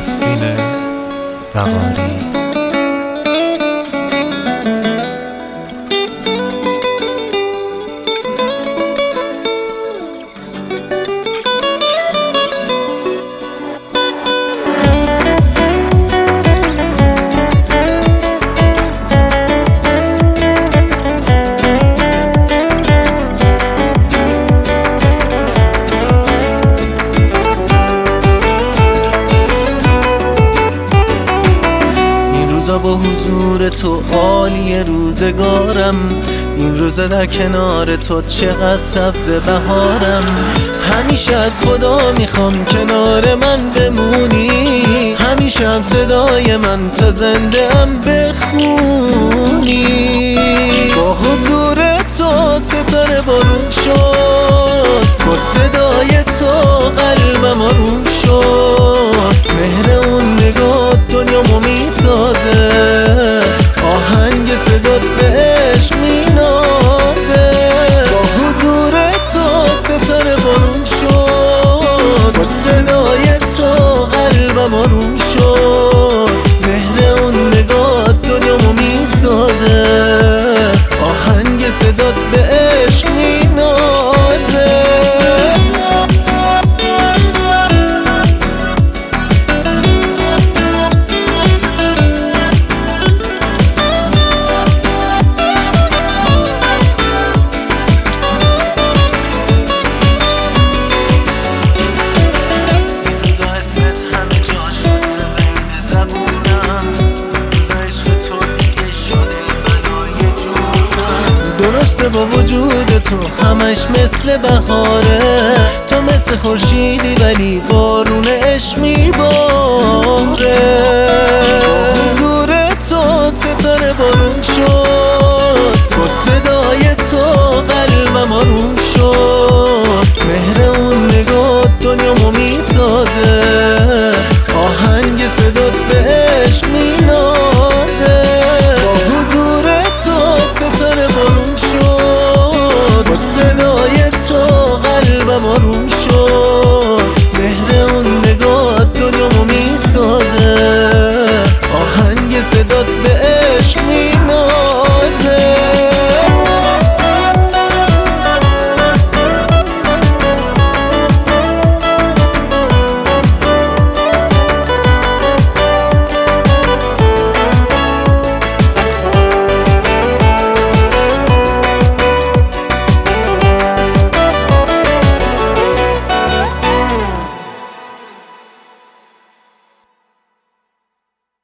آستین بهاری. با حضور تو عالی روزگارم، این روزا در کنار تو چقدر سبز بهارم. همیشه از خدا میخوام کنار من بمونی، همیشه هم صدای من تا زنده ام بخونی. با حضور تو ستاره بارون شد، با صدای تو قلبم آروم شد. مهر اون نگاه دنیامو میسازه، آهنگ صدات به عشق مینازه. با حضور تو ستاره بارون شد، با صدای تو قلبم آروم شد. مهر اون نگاه دنیامو میسازه، آهنگ صدات به عشق مینازه. درسته با وجود تو همش مثل بهاره، تو مثل خورشیدی ولی بارون